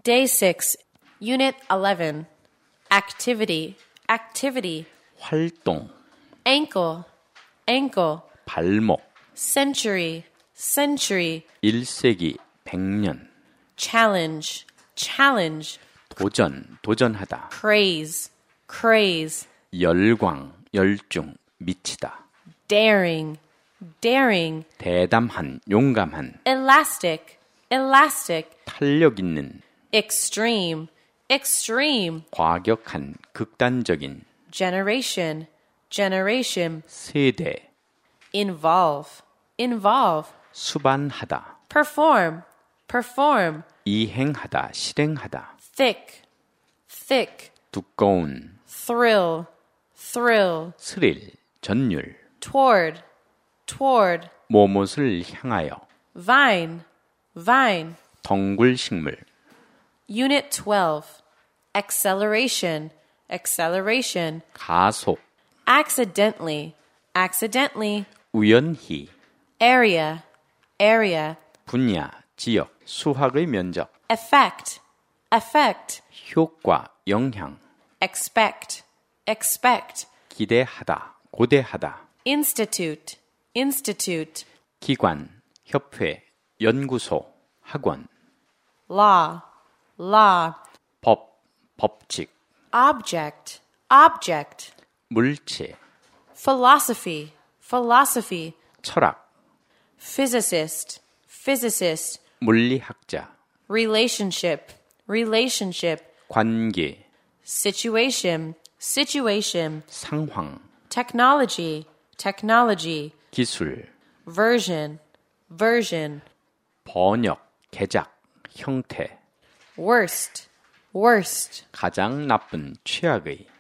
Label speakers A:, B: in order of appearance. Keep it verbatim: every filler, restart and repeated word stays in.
A: Day six, Unit eleven. Activity, activity.
B: 활동,
A: Ankle, ankle.
B: 발목,
A: Century, century.
B: 일 세기, 백 년.
A: Challenge, challenge.
B: 도전, 도전하다.
A: Craze, craze.
B: 열광, 열중, 미치다.
A: Daring, daring.
B: 대담한, 용감한.
A: Elastic, elastic.
B: 탄력 있는.
A: Extreme, extreme.
B: 과격한, 극단적인.
A: Generation, generation.
B: 세대.
A: Involve, involve.
B: 수반하다.
A: Perform, perform.
B: 이행하다, 실행하다.
A: Thick, thick.
B: 두꺼운.
A: Thrill, thrill.
B: 스릴, 전율.
A: Toward, toward.
B: 뭐뭇을 향하여.
A: Vine, vine.
B: 덩굴식물.
A: Unit twelve. Acceleration, acceleration.
B: 가속.
A: Accidentally, accidentally.
B: 우연히.
A: Area, area.
B: 분야, 지역. 수학의 면적.
A: Effect, effect.
B: 효과, 영향.
A: Expect, expect.
B: 기대하다, 고대하다.
A: Institute, institute.
B: 기관, 협회, 연구소, 학원.
A: Law, law.
B: 법, 법칙.
A: Object, object.
B: 물체.
A: Philosophy, philosophy.
B: 철학.
A: Physicist, physicist.
B: 물리학자.
A: Relationship, relationship.
B: 관계.
A: Situation, situation.
B: 상황.
A: Technology, technology.
B: 기술.
A: Version, version.
B: 번역, 개작, 형태.
A: Worst, worst.
B: 가장 나쁜, 최악의.